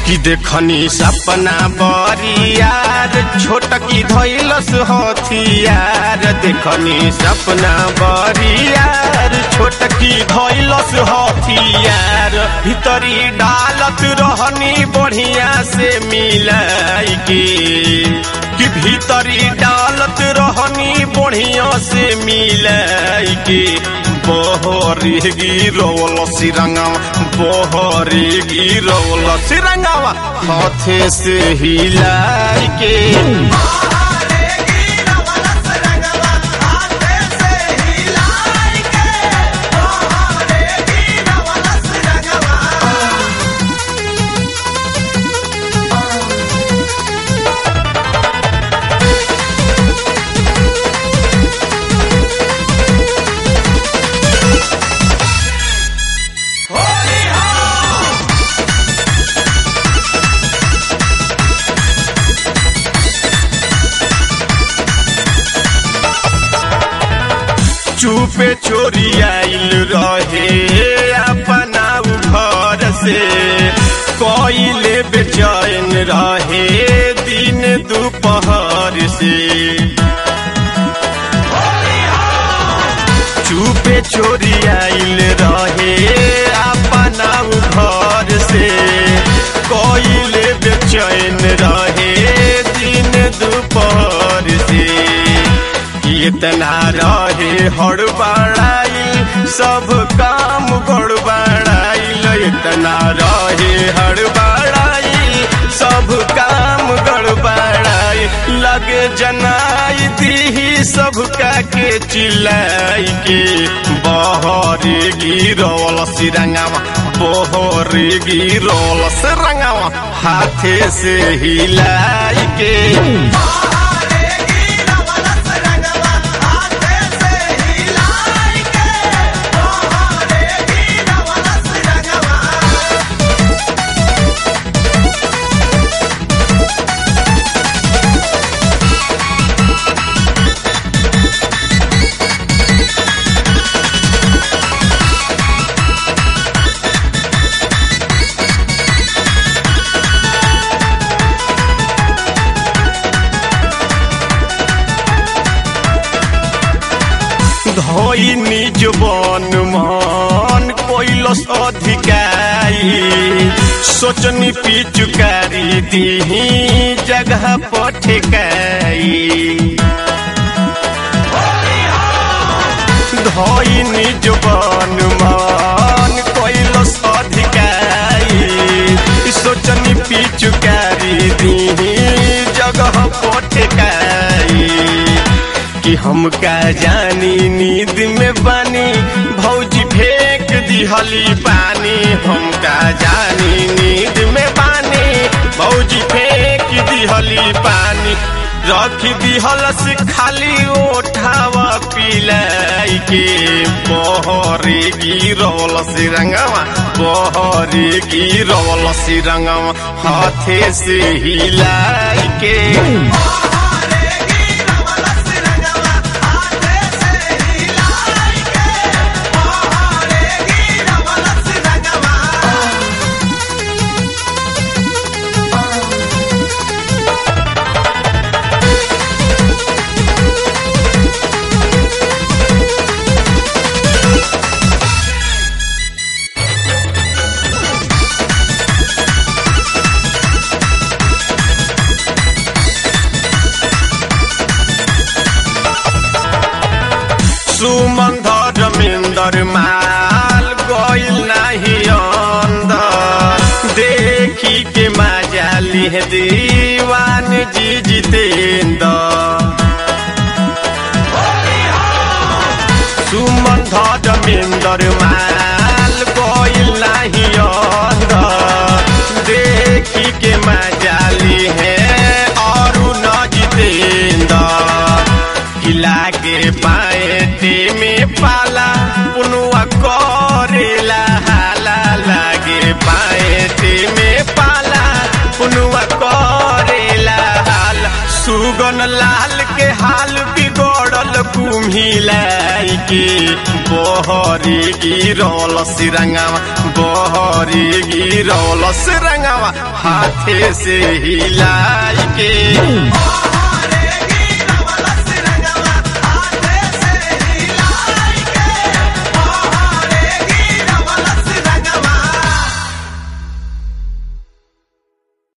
कि देखनी सपना बरियार छोटकी धैलस हथियार। देखनी सपना बरियार छोटकी धैलस हथियार। भीतरी डालत रहनी बढ़िया से मिलाई के कि भीतरी डालत रहनी बढ़िया से मिलाई के। बहरी गिरौल सिरंगवा बहरी गिरौल सिरंगवा हाथे से हिलाई के। चुपे चोरी आइल रहे अपना घर से। कोइले बेचैन रहे दिन दोपहर से। चुपे चोरी आइल रहे अपना घर से। कोइले बेचैन रहे दिन दोपहर से। इतना रहे हड़बड़ाइल सब काम गड़बड़ाइल। इतना रहे हड़बड़ाइल सब काम गड़बड़ाइल। लगे जनाई दी सबका के चिल्लाई के। बहरी गिरौल सिरंगवा बहरी गिरौल सिरंगवा हाथे से हिलाई के। धोई निज बन मन कोइलस अधिकारी। सोचनी पिचुकारी दीही जगह पठकाई। धोई निज बन मन कोइलस अधिकारी। सोचनी पिचुकारी दीही जगह पठकाई। कि हम का जानी नींद में बानी भौजी फेंक दिहली पानी। हम का जानी नींद में बानी भौजी फेंक दिहली पानी। रख दिहलस खाली ओठावा पिलाई के। बहरी गिरौल सिरंगवा बहरी गिरौल सिरंगवा हाथे से हिलाई के। सुमंधर रमेंदर माल गइल नाही अंदर। देखी के मजा लिह दीवान जी जितेंद्र। सुमंधर रमेंदर माल गइल नाही अंदर। देखी के मजा लिह और न जितेंद्र। किला के पाएटे में पाला पुनुआ करेला हाला। लागे पाएटे में पाला पुनुआ करेला हाला। सुगन लाल के हाल बिगड़ल कुम्हिलाई के। बहरी गिरौल सिरंगवा बहरी गिरौल सिरंगवा रंगवा हाथे से हिलाई के